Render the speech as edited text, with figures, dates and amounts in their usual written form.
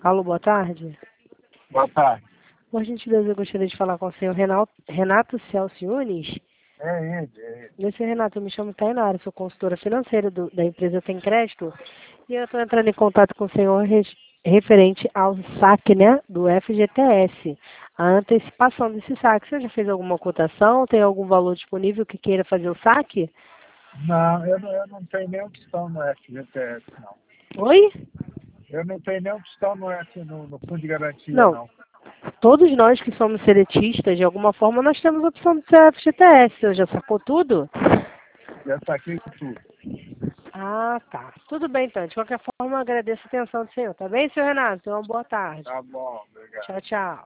Alô, boa tarde. Boa tarde. Por gentileza, eu gostaria de falar com o senhor Renato Celso Yunes. É ele. Senhor Renato, eu me chamo Tainara, sou consultora financeira da empresa Tem Crédito. E eu estou entrando em contato com o senhor referente ao saque, né, do FGTS. A antecipação desse saque. O senhor já fez alguma cotação? Tem algum valor disponível que queira fazer o saque? Não, eu não tenho nem opção no FGTS, não. Oi? Eu não tenho nem opção no Fundo de Garantia, Não. não. Todos nós que somos seletistas, de alguma forma, nós temos a opção de ser FGTS. O senhor já sacou tudo? Já saquei tudo. Ah, tá. Tudo bem, então. De qualquer forma, eu agradeço a atenção do senhor. Tá bem, senhor Renato? Uma boa tarde. Tá bom, obrigado. Tchau, tchau.